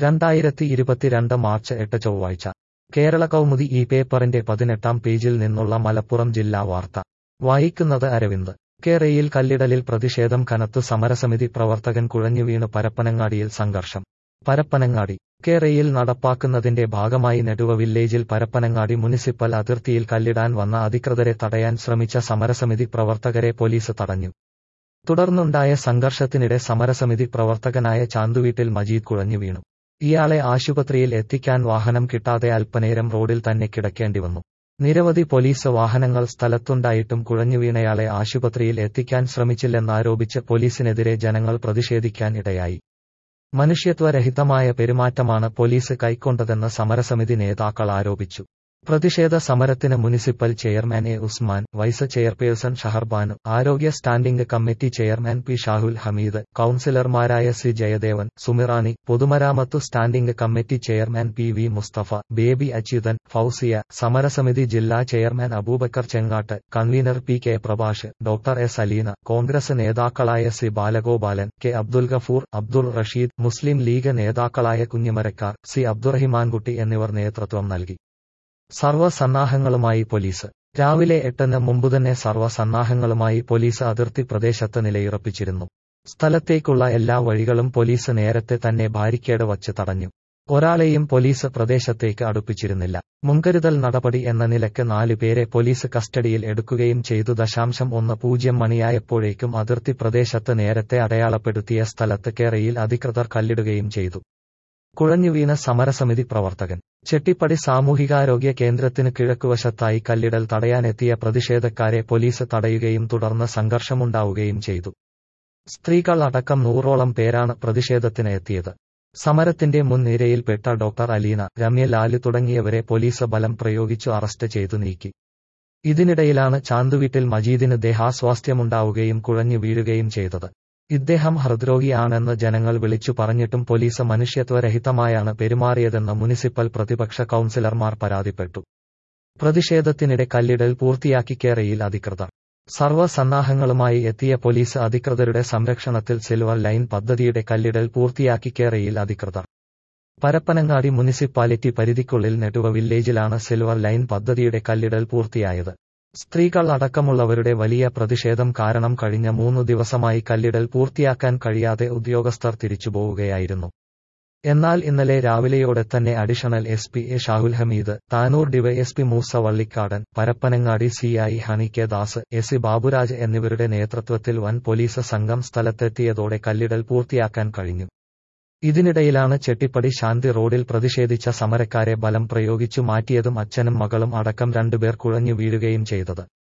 2022 March 8 ചൊവ്വാഴ്ച കേരള കൗമുദി ഈ പേപ്പറിന്റെ 18-ാം പേജിൽ നിന്നുള്ള മലപ്പുറം ജില്ലാ വാർത്ത വായിക്കുന്നത് അരവിന്ദ്. കേരയിൽ കല്ലിടലിൽ പ്രതിഷേധം കനത്തു. സമരസമിതി പ്രവർത്തകൻ കുഴഞ്ഞുവീണ്. പരപ്പനങ്ങാടിയിൽ സംഘർഷം. പരപ്പനങ്ങാടി കേരയിൽ നടപ്പാക്കുന്നതിന്റെ ഭാഗമായി നെടുവ വില്ലേജിൽ പരപ്പനങ്ങാടി മുനിസിപ്പൽ അതിർത്തിയിൽ കല്ലിടാൻ വന്ന അധികൃതരെ തടയാൻ ശ്രമിച്ച സമരസമിതി പ്രവർത്തകരെ പോലീസ് തടഞ്ഞു. തുടർന്നുണ്ടായ സംഘർഷത്തിനിടെ സമരസമിതി പ്രവർത്തകനായ ചാന്തുവീട്ടിൽ മജീദ് കുഴഞ്ഞുവീണു. ഇയാളെ ആശുപത്രിയിൽ എത്തിക്കാൻ വാഹനം കിട്ടാതെ അല്പനേരം റോഡിൽ തന്നെ കിടക്കേണ്ടിവന്നു. നിരവധി പോലീസ് വാഹനങ്ങൾ സ്ഥലത്തുണ്ടായിട്ടും കുഴഞ്ഞുവീണയാളെ ആശുപത്രിയിൽ എത്തിക്കാൻ ശ്രമിച്ചില്ലെന്നാരോപിച്ച് പോലീസിനെതിരെ ജനങ്ങൾ പ്രതിഷേധിക്കാൻ ഇടയായി. മനുഷ്യത്വരഹിതമായ പെരുമാറ്റമാണ് പോലീസ് കൈക്കൊണ്ടതെന്ന് സമരസമിതി നേതാക്കൾ ആരോപിച്ചു. പ്രതിഷേധ സമരത്തിന് municipal chairman A Usman, vice chairperson Shaharbanu, ആരോഗ്യ standing committee chairman P Shahul Hameed, കൌൺസിലർമാരായ സി ജയദേവൻ, സുമിറാണി, പൊതുമരാമത്തു standing committee chairman P V Musthafa, Baby Achuthan, Fousiya, സമരസമിതി ജില്ലാ chairman Aboobacker Chengatt, convener P K Prabhash, doctor S Aleena, Congress നേതാക്കളായ സി ബാലഗോപാലൻ, കെ അബ്ദുൽ ഗഫൂർ, അബ്ദുൾ റഷീദ്, മുസ്ലിം ലീഗ് നേതാക്കളായ കുഞ്ഞിമരക്കാർ, സി അബ്ദുറഹിമാൻകുട്ടി എന്നിവർ നേതൃത്വം നൽകി. സർവ്വസന്നാഹങ്ങളുമായി പോലീസ്. രാവിലെ 8-ന് മുമ്പുതന്നെ സർവ്വസന്നാഹങ്ങളുമായി പോലീസ് അതിർത്തി പ്രദേശത്ത് നിലയുറപ്പിച്ചിരുന്നു. സ്ഥലത്തേക്കുള്ള എല്ലാ വഴികളും പോലീസ് നേരത്തെ തന്നെ ബാരിക്കേഡ് വച്ച് തടഞ്ഞു. ഒരാളെയും പോലീസ് പ്രദേശത്തേക്ക് അടുപ്പിച്ചിരുന്നില്ല. മുൻകരുതൽ നടപടി എന്ന നിലയ്ക്ക് 4 പേരെ പോലീസ് കസ്റ്റഡിയിൽ എടുക്കുകയും ചെയ്തു. 1:10 മണിയായപ്പോഴേക്കും അതിർത്തി പ്രദേശത്ത് നേരത്തെ അടയാളപ്പെടുത്തിയ സ്ഥലത്ത് കേരയിൽ അധികൃതർ കല്ലിടുകയും ചെയ്തു. കുഴഞ്ഞുവീണ സമരസമിതി പ്രവർത്തകൻ. ചെട്ടിപ്പടി സാമൂഹികാരോഗ്യ കേന്ദ്രത്തിന് കിഴക്കുവശത്തായി കല്ലിടൽ തടയാനെത്തിയ പ്രതിഷേധക്കാരെ പോലീസ് തടയുകയും തുടർന്ന് സംഘർഷമുണ്ടാവുകയും ചെയ്തു. സ്ത്രീകൾ അടക്കം 100ഓളം പേരാണ് പ്രതിഷേധത്തിന് എത്തിയത്. സമരത്തിന്റെ മുൻനിരയിൽപ്പെട്ട ഡോക്ടർ അലീന, രമ്യ ലാല് തുടങ്ങിയവരെ പോലീസ് ബലം പ്രയോഗിച്ചു അറസ്റ്റ് ചെയ്തു നീക്കി. ഇതിനിടയിലാണ് ചാന്തുവീട്ടിൽ മജീദിന് ദേഹാസ്വാസ്ഥ്യമുണ്ടാവുകയും കുഴഞ്ഞു വീഴുകയും ചെയ്തത്. ഇദ്ദേഹം ഹൃദ്രോഗിയാണെന്ന് ജനങ്ങൾ വിളിച്ചു പറഞ്ഞിട്ടും പോലീസ് മനുഷ്യത്വരഹിതമായാണ് പെരുമാറിയതെന്ന് മുനിസിപ്പൽ പ്രതിപക്ഷ കൌൺസിലർമാർ പരാതിപ്പെട്ടു. പ്രതിഷേധത്തിനിടെ കല്ലിടൽ പൂർത്തിയാക്കി കേരയിൽ അധികൃതർ. സർവ്വസന്നാഹങ്ങളുമായി എത്തിയ പോലീസ് അധികൃതരുടെ സംരക്ഷണത്തിൽ സിൽവർ ലൈൻ പദ്ധതിയുടെ കല്ലിടൽ പൂർത്തിയാക്കി കേരയിൽ അധികൃതർ. പരപ്പനങ്ങാടി മുനിസിപ്പാലിറ്റി പരിധിക്കുള്ളിൽ നെടുവ വില്ലേജിലാണ് സിൽവർ ലൈൻ പദ്ധതിയുടെ കല്ലിടൽ പൂർത്തിയായത്. സ്ത്രീകൾ അടക്കമുള്ളവരുടെ വലിയ പ്രതിഷേധം കാരണം കഴിഞ്ഞ 3 ദിവസമായി കല്ലിടൽ പൂർത്തിയാക്കാൻ കഴിയാതെ ഉദ്യോഗസ്ഥർ തിരിച്ചുപോവുകയായിരുന്നു. എന്നാൽ ഇന്നലെ രാവിലെയോടെ തന്നെ additional SP. A Shahul Hameed, Tanur DYSP Moosa Vallikkadan, Parappanangadi CI. Honey K Das, S. Baburaj എന്നിവരുടെ നേതൃത്വത്തിൽ വൻ പോലീസ് സംഘം സ്ഥലത്തെത്തിയതോടെ കല്ലിടൽ പൂർത്തിയാക്കാൻ കഴിഞ്ഞു. ഇതിനിടയിലാണ് ചെട്ടിപ്പടി ശാന്തി റോഡിൽ പ്രതിഷേധിച്ച സമരക്കാരെ ബലം പ്രയോഗിച്ചു മാറ്റിയതും അച്ഛനും മകളും അടക്കം 2 പേർ കുഴഞ്ഞു വീഴുകയും ചെയ്തത്.